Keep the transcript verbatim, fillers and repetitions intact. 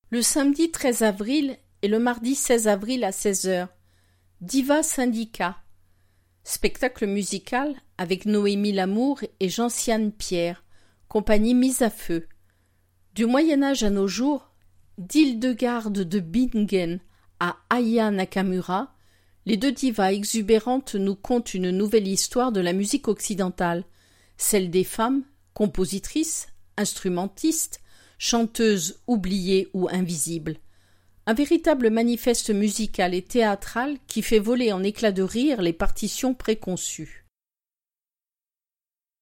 Le samedi treize avril et le mardi seize avril à seize heures. Diva Syndicat. Spectacle musical avec Noémie Lamour et Gentiane Pierre, compagnie Mise à Feu. Du Moyen-Âge à nos jours, d'Hildegarde de Bingen à Aya Nakamura, les deux divas exubérantes nous content une nouvelle histoire de la musique occidentale, celle des femmes, compositrices, instrumentistes, chanteuses oubliées ou invisibles. Un véritable manifeste musical et théâtral qui fait voler en éclats de rire les partitions préconçues.